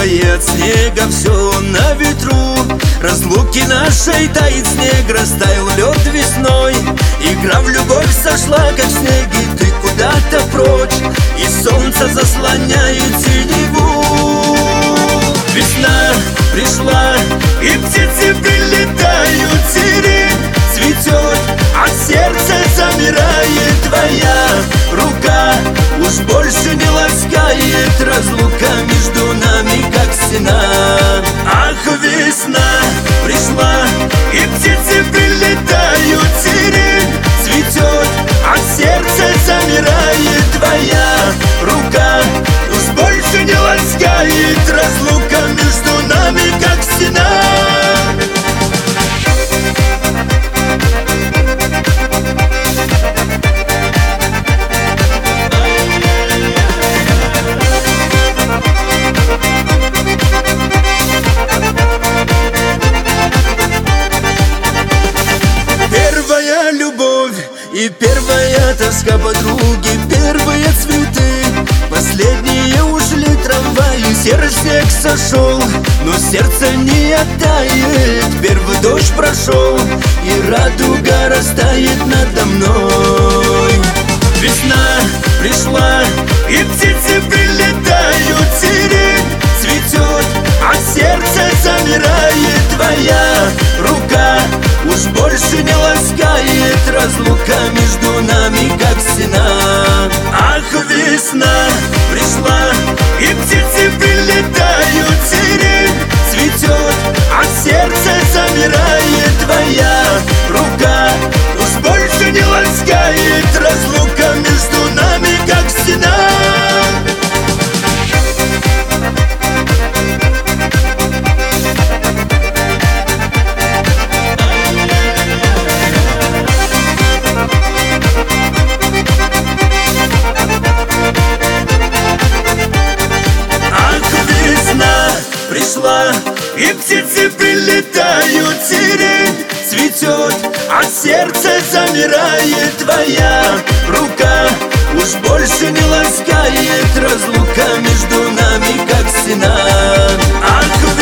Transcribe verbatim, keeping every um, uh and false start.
Белое от снега все на ветру, разлуки нашей тает снег, растаял лед весной. Игра в любовь сошла, как снег, и ты куда-то прочь, и солнце заслоняет синеву. Весна пришла, и птицы прилетают, сирень цветет, а сердце замирает. Твоя рука уж больше не ласкает, разлука между нами, как стена. Ах, весна пришла, и птицы прилетают, сирень цветет, а сердце замирает. Твоя рука уж больше не ласкает, разлука между нами, как стена. И первая тоска подруги, первые цветы, последние ушли трамваи, серый снег сошел, но сердце не оттает. Первый дождь прошел, и радуга растает надо мной. Весна пришла, и птицы прилетают, сирень цветет, а сердце замирает. Твоя рука уж больше не ласкает, разлука между нами, как стена. Ах, весна пришла, и птицы прилетают, сирень цветет, а сердце замирает. Твоя рука уж больше не ласкает, разлука между нами, как стена. Пришла, и птицы прилетают, сирень цветет, а сердце замирает. Твоя рука уж больше не ласкает, разлука между нами, как стена. Ах,